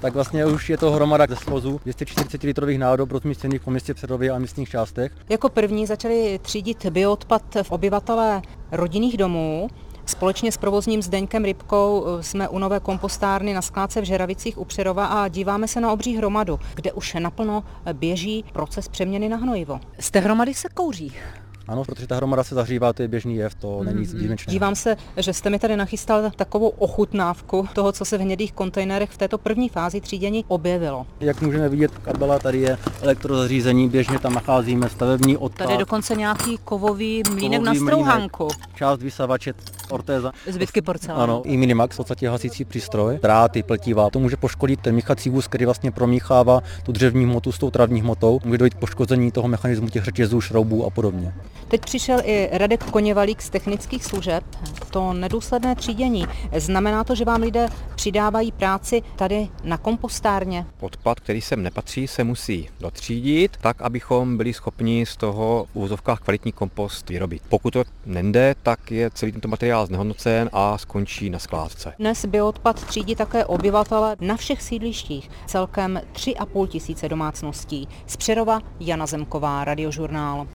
tak vlastně už je to hromada ze svozu 240 litrových nádob rozmístěných po městě Přerově a místních částech. Jako první začali třídit bioodpad v obyvatelé rodinných domů. Společně s provozním Zdeňkem Rybkou jsme u nové kompostárny na skládce v Žeravicích u Přerova a díváme se na obří hromadu, kde už naplno běží proces přeměny na hnojivo. Z té hromady se kouří. Ano, protože ta hromada se zahřívá, to je běžný jev, to není nic výjimečného. Dívám se, že jste mi tady nachystal takovou ochutnávku toho, co se v hnědých kontejnerech v této první fázi třídění objevilo. Jak můžeme vidět, kabela, tady je elektrozařízení, běžně tam nacházíme stavební odpad. Tady je dokonce nějaký kovový mlýnek na strouhanku. Část vysavače, ortéza. Zbytky porcelánu. Ano, i Minimax, v podstatě hasící přístroj, dráty, pletiva. To může poškodit ten míchací vůz, který vlastně promíchává tu dřevní hmotu s tou travní hmotou. Může dojít k poškození toho mechanismu těch řetězů, šroubů a podobně. Teď přišel i Radek Koněvalík z technických služeb. To nedůsledné třídění, znamená to, že vám lidé přidávají práci tady na kompostárně? Odpad, který sem nepatří, se musí dotřídit, tak, abychom byli schopni z toho v úvozovkách kvalitní kompost vyrobit. Pokud to nejde, tak je celý tento materiál znehodnocen a skončí na skládce. Dnes bioodpad třídí také obyvatele na všech sídlištích, celkem 3 500 domácností. Z Přerova Jana Zemková, Radiožurnál.